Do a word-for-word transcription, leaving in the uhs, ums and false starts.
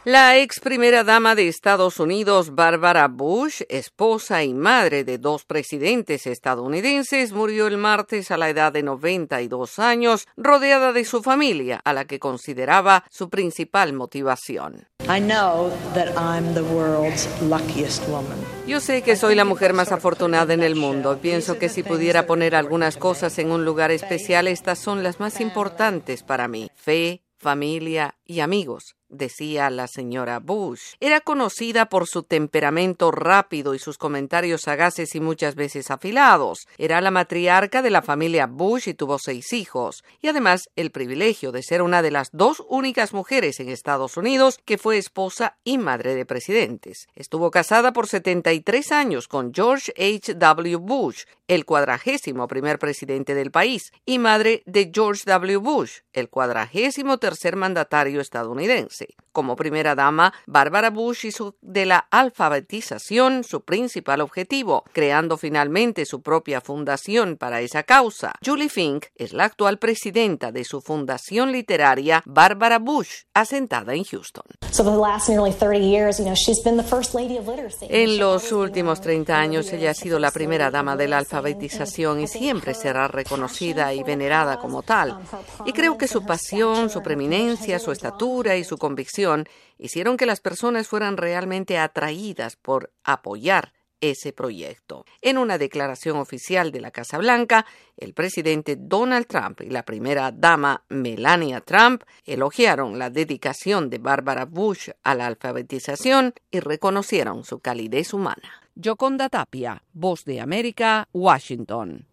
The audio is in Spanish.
La ex primera dama de Estados Unidos, Barbara Bush, esposa y madre de dos presidentes estadounidenses, murió el martes a la edad de noventa y dos años, rodeada de su familia, a la que consideraba su principal motivación. I know that I'm the world's luckiest woman. Yo sé que soy la mujer más afortunada en el mundo. Pienso que si pudiera poner algunas cosas en un lugar especial, estas son las más importantes para mí: fe, familia y amigos, decía la señora Bush. Era conocida por su temperamento rápido y sus comentarios sagaces y muchas veces afilados. Era la matriarca de la familia Bush y tuvo seis hijos, y además el privilegio de ser una de las dos únicas mujeres en Estados Unidos que fue esposa y madre de presidentes. Estuvo casada por setenta y tres años con George H W Bush, el cuadragésimo primer presidente del país, y madre de George W. Bush, el cuadragésimo tercer mandatario estadounidense. Como primera dama, Barbara Bush hizo de la alfabetización su principal objetivo, creando finalmente su propia fundación para esa causa. Julie Fink es la actual presidenta de su fundación literaria Barbara Bush, asentada en Houston. En los últimos treinta años, ella ha sido la primera dama de la alfabetización y siempre será reconocida y venerada como tal. Y creo que su pasión, su preeminencia, su estatura y su convicción hicieron que las personas fueran realmente atraídas por apoyar ese proyecto. En una declaración oficial de la Casa Blanca, el presidente Donald Trump y la primera dama Melania Trump elogiaron la dedicación de Barbara Bush a la alfabetización y reconocieron su calidez humana. Yoconda Tapia, Voz de América, Washington.